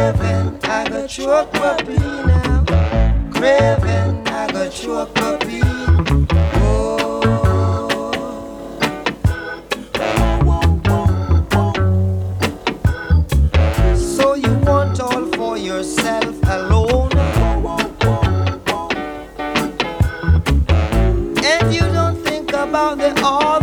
Craving, I got choke puppy now. Craving, I got choke puppy. Oh. So you want all for yourself alone, and you don't think about the all.